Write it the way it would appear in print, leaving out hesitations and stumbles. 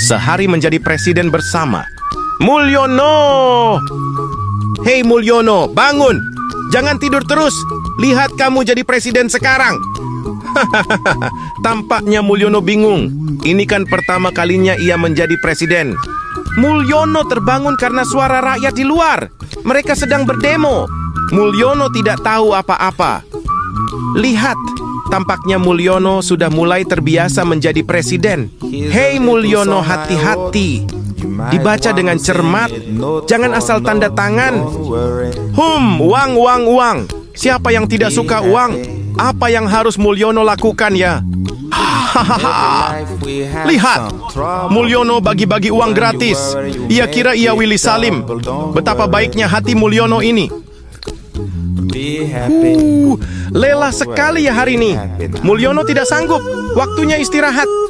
sehari menjadi presiden bersama. Mulyono! Hei Mulyono, bangun! Jangan tidur terus. Lihat kamu jadi presiden sekarang. Tampaknya Mulyono bingung. Ini kan pertama kalinya ia menjadi presiden. Mulyono terbangun karena suara rakyat di luar. Mereka sedang berdemo. Mulyono tidak tahu apa-apa. Lihat, tampaknya Mulyono sudah mulai terbiasa menjadi presiden. Hei Mulyono, hati-hati. Dibaca dengan cermat. Jangan asal tanda tangan. Uang. Siapa yang tidak suka uang? Apa yang harus Mulyono lakukan ya? Lihat, Mulyono bagi-bagi uang gratis. Ia kira ia Willy Salim. Betapa baiknya hati Mulyono ini. Lelah sekali ya hari ini. Mulyono tidak sanggup. Waktunya istirahat.